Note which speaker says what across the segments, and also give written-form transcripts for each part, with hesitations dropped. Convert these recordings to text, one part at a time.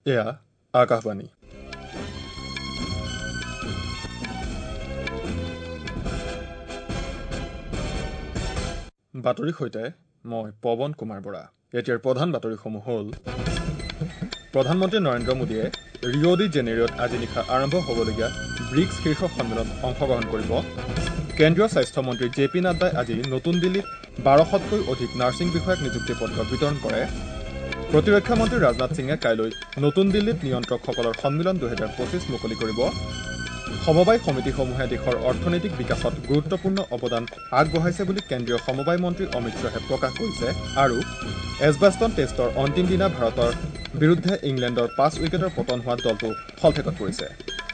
Speaker 1: এয়া আকাশবাণী। বাতৰিৰ সৈতে মই পৱন কুমাৰ বৰা। এতিয়াৰ প্ৰধান বাতৰিসমূহ হ'ল: প্ৰধানমন্ত্ৰী নৰেন্দ্ৰ মোদীয়ে ৰিঅ' ডি জেনেৰিঅ'ত আজি নিশা আৰম্ভ হ'বলগীয়া ব্ৰিক্স শীৰ্ষ সন্মিলনত অংশগ্ৰহণ কৰিব। কেন্দ্ৰীয় স্বাস্থ্যমন্ত্ৰী জে পি নাড্ডাই আজি নতুন দিল্লীত 1200তকৈ অধিক নাৰ্ছিং বিষয়াক নিযুক্তি পত্ৰ বিতৰণ কৰে। প্ৰতিৰক্ষা মন্ত্ৰী ৰাজনাথ সিঙে কাইলৈ নতুন দিল্লীত নিয়ন্ত্ৰকসকলৰ সন্মিলন 2025 মুকলি কৰিব। সমবায় সমিতিসমূহে দেশৰ অৰ্থনৈতিক বিকাশত গুৰুত্বপূৰ্ণ অৱদান আগবঢ়াইছে বুলি কেন্দ্ৰীয় সমবায় মন্ত্ৰী অমিত শ্বাহে প্ৰকাশ কৰিছে। আৰু এজবাষ্টন টেষ্টৰ অন্তিম দিনা ভাৰতৰ বিৰুদ্ধে ইংলেণ্ডৰ 5 উইকেটৰ পতন হোৱা দলটো শলঠেকত পৰিছে।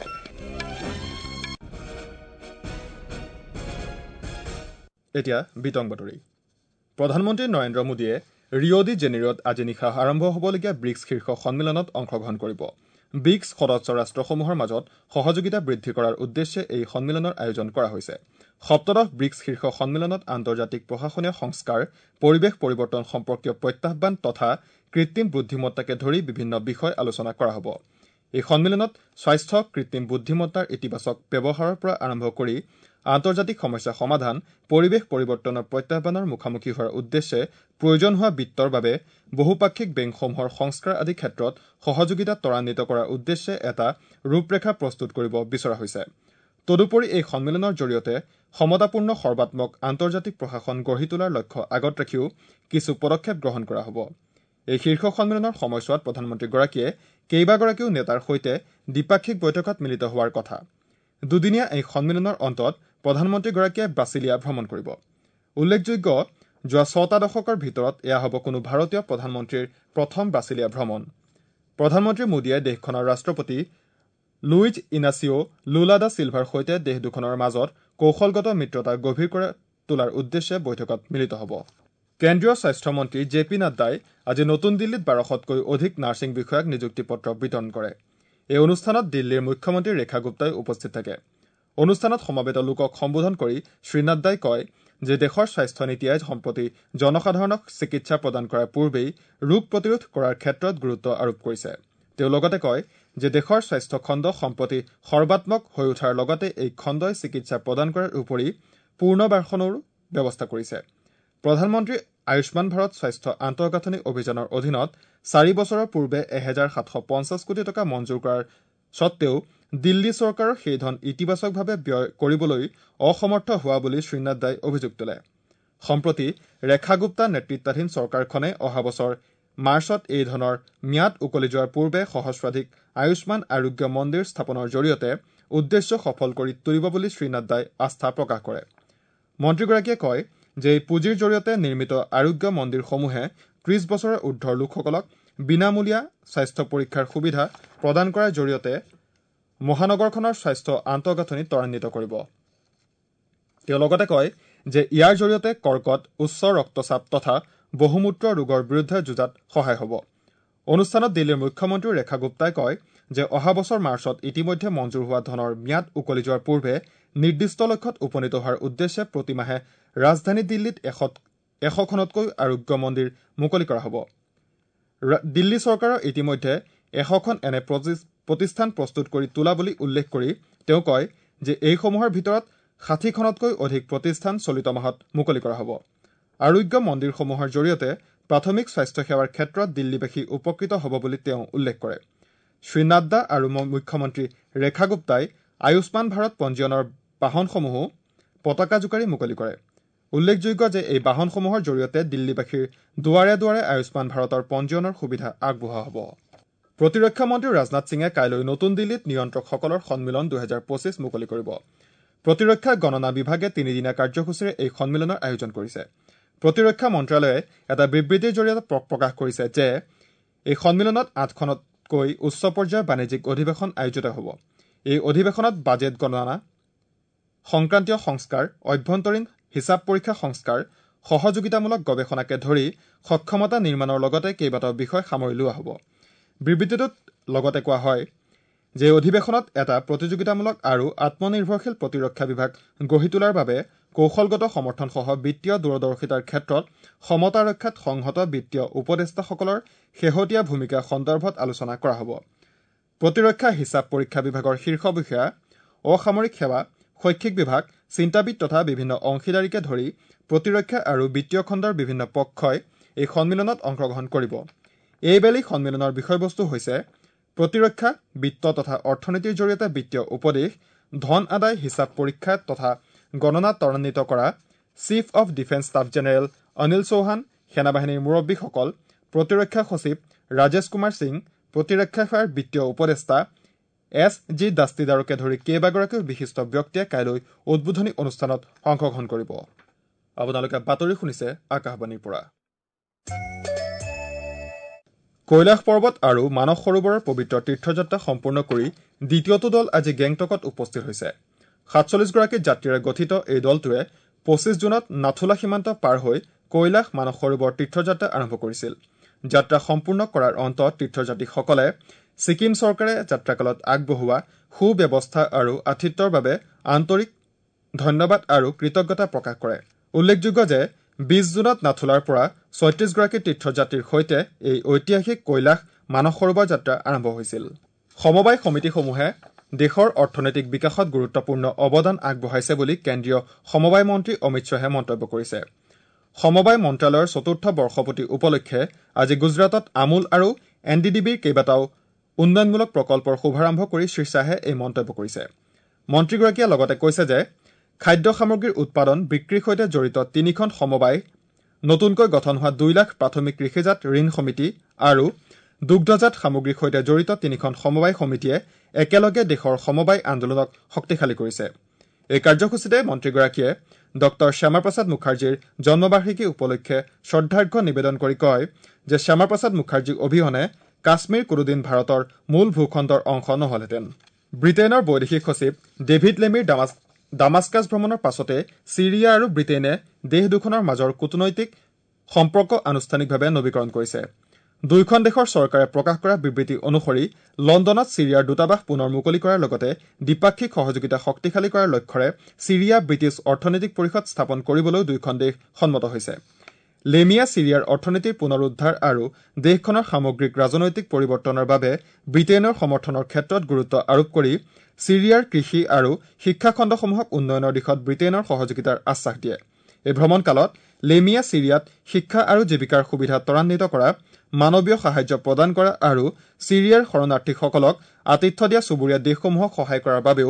Speaker 1: এতিয়া বিতং বাতৰি। প্ৰধানমন্ত্ৰী নৰেন্দ্ৰ মোদীয়ে ৰিঅ' ডি জেনেৰিঅ'ত আজি নিশা আৰম্ভ হ'বলগীয়া ব্ৰিক্স শীৰ্ষ সন্মিলনত অংশগ্ৰহণ কৰিব। ব্ৰিক্স সদস্য ৰাষ্ট্ৰসমূহৰ মাজত সহযোগিতা বৃদ্ধি কৰাৰ উদ্দেশ্যে এই সন্মিলনৰ আয়োজন কৰা হৈছে। সপ্তদশ ব্ৰিক্স শীৰ্ষ সন্মিলনত আন্তৰ্জাতিক প্ৰশাসনীয় সংস্কাৰ, পৰিৱেশ পৰিৱৰ্তন সম্পৰ্কীয় প্ৰত্যাহ্বান তথা কৃত্ৰিম বুদ্ধিমত্তাকে ধৰি বিভিন্ন বিষয় আলোচনা কৰা হ'ব। এই সন্মিলনত স্বাস্থ্য, কৃত্ৰিম বুদ্ধিমত্তাৰ ইতিবাচক ব্যৱহাৰৰ পৰা আৰম্ভ কৰি আন্তৰ্জাতিক সমস্যা সমাধান, পৰিৱেশ পৰিৱৰ্তনৰ প্ৰত্যাহ্বানৰ মুখামুখি হোৱাৰ উদ্দেশ্যে প্ৰয়োজন হোৱা বিত্তৰ বাবে বহুপাক্ষিক বেংকসমূহৰ সংস্কাৰ আদি ক্ষেত্ৰত সহযোগিতা ত্বৰান্বিত কৰাৰ উদ্দেশ্যে এটা ৰূপৰেখা প্ৰস্তুত কৰিব বিচৰা হৈছে। তদুপৰি এই সন্মিলনৰ জৰিয়তে সমতাপূৰ্ণ সৰ্বাত্মক আন্তৰ্জাতিক প্ৰশাসন গঢ়ি তোলাৰ লক্ষ্য আগত ৰাখিও কিছু পদক্ষেপ গ্ৰহণ কৰা হ'ব। এই শীৰ্ষ সন্মিলনৰ সময়ছোৱাত প্ৰধানমন্ত্ৰীগৰাকীয়ে কেইবাগৰাকীও নেতাৰ সৈতে দ্বিপাক্ষিক বৈঠকত মিলিত হোৱাৰ কথা। দুদিনীয়া এই সন্মিলনৰ অন্তত প্ৰধানমন্ত্ৰীগৰাকীয়ে ব্ৰাছিলিয়া ভ্ৰমণ কৰিব। উল্লেখযোগ্য, যোৱা 6টা দশকৰ ভিতৰত এয়া হ'ব কোনো ভাৰতীয় প্ৰধানমন্ত্ৰীৰ প্ৰথম ব্ৰাছিলিয়া ভ্ৰমণ। প্ৰধানমন্ত্ৰী মোদীয়ে দেশখনৰ ৰাষ্ট্ৰপতি লুইজ ইনাচিঅ' লুলা দা চিলভাৰ সৈতে দেশ দুখনৰ মাজত কৌশলগত মিত্ৰতা গভীৰ কৰি তোলাৰ উদ্দেশ্যে বৈঠকত মিলিত হ'ব। কেন্দ্ৰীয় স্বাস্থ্যমন্ত্ৰী জে পি নাড্ডাই আজি নতুন দিল্লীত 1200তকৈ অধিক নাৰ্ছিং বিষয়াক নিযুক্তি পত্ৰ বিতৰণ কৰে। এই অনুষ্ঠানত দিল্লীৰ মুখ্যমন্ত্ৰী ৰেখা গুপ্তাই উপস্থিত থাকে। অনুষ্ঠানত সমবেত লোকক সম্বোধন কৰি শ্ৰীনাড্ডাই কয় যে দেশৰ স্বাস্থ্য নীতিয়ে সম্প্ৰতি জনসাধাৰণক চিকিৎসা প্ৰদান কৰাৰ পূৰ্বেই ৰোগ প্ৰতিৰোধ কৰাৰ ক্ষেত্ৰত গুৰুত্ব আৰোপ কৰিছে। তেওঁ লগতে কয় যে দেশৰ স্বাস্থ্য খণ্ড সম্প্ৰতি সৰ্বাত্মক হৈ উঠাৰ লগতে এই খণ্ডই চিকিৎসা প্ৰদান কৰাৰ উপৰি পুনৰ্বাসনৰো ব্যৱস্থা কৰিছে। প্ৰধানমন্ত্ৰী আয়ুষ্মান ভাৰত স্বাস্থ্য আন্তঃগাঁথনি অভিযানৰ অধীনত 4 বছৰৰ পূৰ্বে 1750 কোটি টকা মঞ্জুৰ কৰাৰ স্বত্তেও দিল্লী চৰকাৰৰ সেই ধন ইতিবাচকভাৱে ব্যয় কৰিবলৈ অসমৰ্থ হোৱা বুলি শ্ৰীনাড্ডাই অভিযোগ তোলে। সম্প্ৰতি ৰেখা গুপ্তা নেতৃত্বাধীন চৰকাৰখনে অহা বছৰ মাৰ্চত এই ধনৰ ম্যাদ উকলি যোৱাৰ পূৰ্বে সহস্ৰাধিক আয়ুষ্মান আৰোগ্য মন্দিৰ স্থাপনৰ জৰিয়তে উদ্দেশ্য সফল কৰি তুলিব বুলি শ্ৰীনাড্ডাই আস্থা প্ৰকাশ কৰে। মন্ত্ৰীগৰাকীয়ে কয় যে এই পুঁজিৰ জৰিয়তে নিৰ্মিত আৰোগ্য মন্দিৰসমূহে 30 বছৰৰ ঊৰ্ধ্বৰ লোকসকলক বিনামূলীয়া স্বাস্থ্য পৰীক্ষাৰ সুবিধা প্ৰদান কৰাৰ জৰিয়তে মহানগৰখনৰ স্বাস্থ্য আন্তঃগাঁথনি ত্বৰান্বিত কৰিব। তেওঁ লগতে কয় যে ইয়াৰ জৰিয়তে কৰ্কট, উচ্চ ৰক্তচাপ তথা বহুমূত্ৰ ৰোগৰ বিৰুদ্ধে যুঁজাত সহায় হ'ব। অনুষ্ঠানত দিল্লীৰ মুখ্যমন্ত্ৰী ৰেখা গুপ্তাই কয় যে অহা বছৰ মাৰ্চত ইতিমধ্যে মঞ্জুৰ হোৱা ধনৰ ম্যাদ উকলি যোৱাৰ পূৰ্বে নিৰ্দিষ্ট লক্ষ্যত উপনীত হোৱাৰ উদ্দেশ্যে প্ৰতিমাহে ৰাজধানী দিল্লীত 100খনতকৈ আৰোগ্য মন্দিৰ মুকলি কৰা হ'ব। দিল্লী চৰকাৰৰ ইতিমধ্যে 100খন এনে প্ৰতিষ্ঠান প্ৰস্তুত কৰি তোলা বুলি উল্লেখ কৰি তেওঁ কয় যে এইসমূহৰ ভিতৰত 60খনতকৈ অধিক প্ৰতিষ্ঠান চলিত মাহত মুকলি কৰা হ'ব। আৰোগ্য মন্দিৰসমূহৰ জৰিয়তে প্ৰাথমিক স্বাস্থ্যসেৱাৰ ক্ষেত্ৰত দিল্লীবাসী উপকৃত হ'ব বুলি তেওঁ উল্লেখ কৰে। শ্ৰীনাড্ডা আৰু মুখ্যমন্ত্ৰী ৰেখা গুপ্তাই আয়ুষ্মান ভাৰত পঞ্জীয়নৰ বাহনসমূহো পতাকা জোকাৰি মুকলি কৰে। উল্লেখযোগ্য যে এই বাহনসমূহৰ জৰিয়তে দিল্লীবাসীৰ দুৱাৰে দুৱাৰে আয়ুষ্মান ভাৰতৰ পঞ্জীয়নৰ সুবিধা আগবঢ়োৱা হ'ব। প্ৰতিৰক্ষা মন্ত্ৰী ৰাজনাথ সিঙে কাইলৈ নতুন দিল্লীত নিয়ন্ত্ৰকসকলৰ সন্মিলন 2025 মুকলি কৰিব। প্ৰতিৰক্ষা গণনা বিভাগে 3দিনীয়া কাৰ্যসূচীৰে এই সন্মিলনৰ আয়োজন কৰিছে। প্ৰতিৰক্ষা মন্ত্ৰালয়ে এটা বিবৃতিৰ জৰিয়তে প্ৰকাশ কৰিছে যে এই সন্মিলনত 8খনতকৈ উচ্চ পৰ্যায়ৰ বাণিজ্যিক অধিৱেশন আয়োজিত হ'ব। এই অধিৱেশনত বাজেট গণনা সংক্ৰান্তীয় সংস্কাৰ, অভ্যন্তৰীণ হিচাপ পৰীক্ষা সংস্কাৰ, সহযোগিতামূলক গৱেষণাকে ধৰি সক্ষমতা নিৰ্মাণৰ লগতে কেইবাটাও বিষয় সামৰি লোৱা হ'ব। বিবৃতিটোত লগতে কোৱা হয় যে অধিৱেশনত এটা প্ৰতিযোগিতামূলক আৰু আত্মনিৰ্ভৰশীল প্ৰতিৰক্ষা বিভাগ গঢ়ি তোলাৰ বাবে কৌশলগত সমৰ্থনসহ বিত্তীয় দূৰদৰ্শিতাৰ ক্ষেত্ৰত সমতা ৰক্ষাত সংহত বিত্তীয় উপদেষ্টাসকলৰ শেহতীয়া ভূমিকা সন্দৰ্ভত আলোচনা কৰা হ'ব। প্ৰতিৰক্ষা হিচাপ পৰীক্ষা বিভাগৰ শীৰ্ষ বিষয়া, অসামৰিক সেৱা, শৈক্ষিক বিভাগ, চিন্তাবিদ তথা বিভিন্ন অংশীদাৰীকে ধৰি প্ৰতিৰক্ষা আৰু বিত্তীয় খণ্ডৰ বিভিন্ন পক্ষই এই সন্মিলনত অংশগ্ৰহণ কৰিব। এইবেলি সন্মিলনৰ বিষয়বস্তু হৈছে প্ৰতিৰক্ষা, বিত্ত তথা অৰ্থনীতিৰ জৰিয়তে বিত্তীয় উপদেশ, ধন আদায় হিচাপ পৰীক্ষা তথা গণনা ত্বৰান্বিত কৰা, chief of defence staff general Anil Chauhan, সেনাবাহিনীৰ মুৰব্বীসকল, প্ৰতিৰক্ষা সচিব ৰাজেশ কুমাৰ সিং, প্ৰতিৰক্ষা সেৱাৰ বিত্তীয় উপদেষ্টা SG দাস্তিদাৰকে ধৰি কেইবাগৰাকীও বিশিষ্ট ব্যক্তিয়ে কাইলৈ উদ্বোধনী অনুষ্ঠানত অংশগ্ৰহণ কৰিব। আপোনালোকে বাতৰি শুনিছে আকাশবাণীৰ পৰা। কৈলাশ পৰ্বত আৰু মানস সৰোবৰৰ পবিত্ৰ তীৰ্থযাত্ৰা সম্পূৰ্ণ কৰি দ্বিতীয়টো দল আজি গেংটকত উপস্থিত হৈছে। ৪৭গৰাকী যাত্ৰীৰে গঠিত এই দলটোৱে ২৫ জুনত নাথুলা সীমান্ত পাৰ হৈ কৈলাশ মানস সৰোবৰ তীৰ্থযাত্ৰা আৰম্ভ কৰিছিল। যাত্ৰা সম্পূৰ্ণ কৰাৰ অন্তত তীৰ্থযাত্ৰীসকলে ছিকিম চৰকাৰে যাত্ৰাকালত আগবঢ়োৱা সুব্যৱস্থা আৰু আতিথ্যৰ বাবে আন্তৰিক ধন্যবাদ আৰু কৃতজ্ঞতা প্ৰকাশ কৰে। উল্লেখযোগ্য যে ২০ জুনত নাথুলাৰ পৰা ৩৬গৰাকী তীৰ্থযাত্ৰীৰ সৈতে এই ঐতিহাসিক কৈলাশ মানস সৰোবৰ যাত্ৰা আৰম্ভ হৈছিল। সমবায় সমিতিসমূহে দেশৰ অৰ্থনৈতিক বিকাশত গুৰুত্বপূৰ্ণ অৱদান আগবঢ়াইছে বুলি কেন্দ্ৰীয় সমবায় মন্ত্ৰী অমিত শ্বাহে মন্তব্য কৰিছে। সমবায় মন্ত্ৰালয়ৰ ৪ৰ্থ বৰ্ষপূৰ্তি উপলক্ষে আজি গুজৰাটত আমুল আৰু NDDBৰ কেইবাটাও উন্নয়নমূলক প্ৰকল্পৰ শুভাৰম্ভ কৰি শ্ৰীশ্বাহে এই মন্তব্য কৰিছে। মন্ত্ৰীগৰাকীয়ে লগতে কৈছে যে খাদ্য সামগ্ৰীৰ উৎপাদন বিক্ৰীৰ সৈতে জড়িত ৩খন সমবায়, নতুনকৈ গঠন হোৱা ২ লাখ প্ৰাথমিক কৃষিজাত ঋণ সমিতি আৰু দুগ্ধজাত সামগ্ৰীৰ সৈতে জড়িত ৩খন সমবায় সমিতিয়ে একেলগে দেশৰ সমবায় আন্দোলনক শক্তিশালী কৰিছে। এই কাৰ্যসূচীতে মন্ত্ৰীগৰাকীয়ে ড শ্যামাপ্ৰসাদ মুখাৰ্জীৰ জন্মবাৰ্ষিকী উপলক্ষে শ্ৰদ্ধাৰ্ঘ্য নিবেদন কৰি কয় যে শ্যামাপ্ৰসাদ মুখাৰ্জী অবিহনে কাশ্মীৰ কোনোদিন ভাৰতৰ মূল ভূখণ্ডৰ অংশ নহলহেঁতেন। ব্ৰিটেইনৰ বৈদেশিক সচিব ডেভিড লেমিৰ ডামাস্কাছ ভ্ৰমণৰ পাছতে ছিৰিয়া আৰু ব্ৰিটেইনে দেশ দুখনৰ মাজৰ কূটনৈতিক সম্পৰ্ক আনুষ্ঠানিকভাৱে নৱীকৰণ কৰিছে। দুয়োখন দেশৰ চৰকাৰে প্ৰকাশ কৰা বিবৃতি অনুসৰি লণ্ডনত ছিৰিয়াৰ দূতাবাস পুনৰ মুকলি কৰাৰ লগতে দ্বিপাক্ষিক সহযোগিতা শক্তিশালী কৰাৰ লক্ষ্যৰে ছিৰিয়া ব্ৰিটিছ অৰ্থনৈতিক পৰিষদ স্থাপন কৰিবলৈও দুয়োখন দেশ সন্মত হৈছে। লেমিয়া ছিৰিয়াৰ অৰ্থনীতিৰ পুনৰুদ্ধাৰ আৰু দেশখনৰ সামগ্ৰিক ৰাজনৈতিক পৰিৱৰ্তনৰ বাবে ব্ৰিটেইনৰ সমৰ্থনৰ ক্ষেত্ৰত গুৰুত্ব আৰোপ কৰি ছিৰিয়াৰ কৃষি আৰু শিক্ষা খণ্ডসমূহক উন্নয়নৰ দিশত ব্ৰিটেইনৰ সহযোগিতাৰ আশ্বাস দিয়ে। এই ভ্ৰমণকালত লেমিয়া ছিৰিয়াত শিক্ষা আৰু জীৱিকাৰ সুবিধা ত্বৰান্বিত কৰা, মানৱীয় সাহায্য প্ৰদান কৰা আৰু ছিৰিয়াৰ শৰণাৰ্থীসকলক আতিথ্য দিয়া চুবুৰীয়া দেশসমূহক সহায় কৰাৰ বাবেও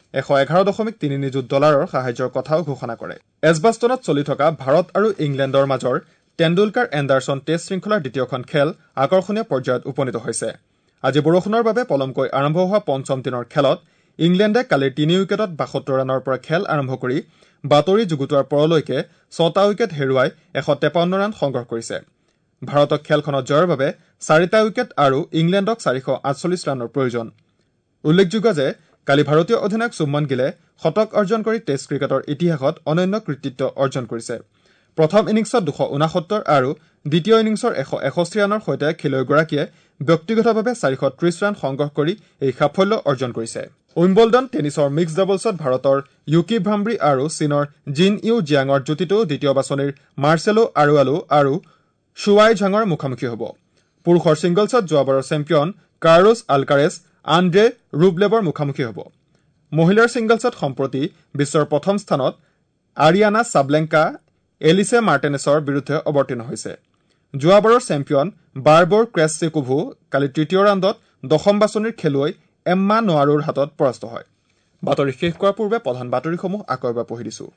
Speaker 1: $111.3 নিযুত সাহায্যৰ কথাও ঘোষণা কৰে। এজবাষ্টনত চলি থকা ভাৰত আৰু ইংলেণ্ডৰ মাজৰ টেণ্ডুলকাৰ এণ্ডাৰছন টেষ্ট শৃংখলাৰ দ্বিতীয়খন খেল আকৰ্ষণীয় পৰ্যায়ত উপনীত হৈছে। আজি বৰষুণৰ বাবে পলমকৈ আৰম্ভ হোৱা পঞ্চম দিনৰ খেলত ইংলেণ্ডে কালিৰ ৩ উইকেটত ৬২ ৰানৰ পৰা খেল আৰম্ভ কৰি বাতৰি যুগুতোৱাৰ পৰলৈকে ৬টা উইকেট হেৰুৱাই ১৫৩ ৰান সংগ্ৰহ কৰিছে। ভাৰতক খেলখনত জয়ৰ বাবে 4টা উইকেট আৰু ইংলেণ্ডক 448 ৰানৰ প্ৰয়োজন। উল্লেখযোগ্য যে কালি ভাৰতীয় অধিনায়ক শুভমন গিলে শতক অৰ্জন কৰি টেষ্ট ক্ৰিকেটৰ ইতিহাসত অনন্য কৃতিত্ব অৰ্জন কৰিছে। প্ৰথম ইনিংছত ২৬৯ আৰু দ্বিতীয় ইনিংছৰ ১৬১ ৰানৰ সৈতে খেলুৱৈগৰাকীয়ে ব্যক্তিগতভাৱে ৪৩০ ৰান সংগ্ৰহ কৰি এই সাফল্য অৰ্জন কৰিছে। উইম্বলডন টেনিছৰ মিক্স ডাবলছত ভাৰতৰ য়ুকি ভ্ৰাম্ৰী আৰু চীনৰ জিন ইউ জিয়াঙৰ যুটিটো দ্বিতীয় বাছনিৰ মাৰ্চেলো আৰুৱালো আৰু শুৱাই ঝাঙৰ মুখামুখি হ'ব। পুৰুষৰ ছিংগলছত যোৱাবাৰৰ চেম্পিয়ন কাৰ্লোছ আলকাৰেজ আন্দ্ৰে ৰুবলেভৰ মুখামুখি হ'ব। মহিলাৰ ছিংগলছত সম্প্ৰতি বিশ্বৰ প্ৰথম স্থানত আৰিয়ানা চাবলেংকা এলিছে মাৰ্টেনেছৰ বিৰুদ্ধে অৱতীৰ্ণ হৈছে। যোৱাবাৰৰ চেম্পিয়ন বাৰবৰ ক্ৰেছচেকোভো কালি তৃতীয় ৰাউণ্ডত ১০ম বাছনিৰ খেলুৱৈ এম্মা নোৱাৰোৰ হাতত পৰাস্ত হয়। বাতৰি শেষ কৰাৰ পূৰ্বে প্ৰধান বাতৰিসমূহ আকৌ এবাৰ পঢ়ি দিছো।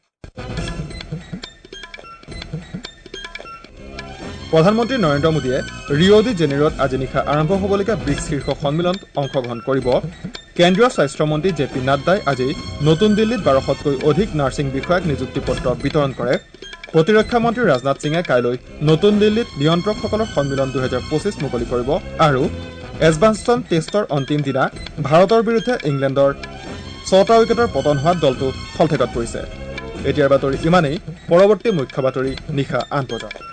Speaker 1: প্ৰধানমন্ত্ৰী নৰেন্দ্ৰ মোদীয়ে ৰিঅ' ডি জেনেইৰোত আজি নিশা আৰম্ভ হ'বলগীয়া ব্ৰিক্স শীৰ্ষ সন্মিলনত অংশগ্ৰহণ কৰিব। কেন্দ্ৰীয় স্বাস্থ্যমন্ত্ৰী জে পি নাড্ডাই আজি নতুন দিল্লীত ১২০০তকৈ অধিক নাৰ্ছিং বিষয়াক নিযুক্তি পত্ৰ বিতৰণ কৰে। প্ৰতিৰক্ষা মন্ত্ৰী ৰাজনাথ সিঙে কাইলৈ নতুন দিল্লীত নিয়ন্ত্ৰকসকলৰ সন্মিলন ২০২৫ মুকলি কৰিব আৰু এজবাষ্টন টেষ্টৰ অন্তিম দিনা ভাৰতৰ বিৰুদ্ধে ইংলেণ্ডৰ ৬টা উইকেটৰ পতন হোৱাত দলটো শলঠেকত পৰিছে। এতিয়াৰ বাতৰি ইমানেই। পৰৱৰ্তী মুখ্য বাতৰি নিশা ৮ বজাত।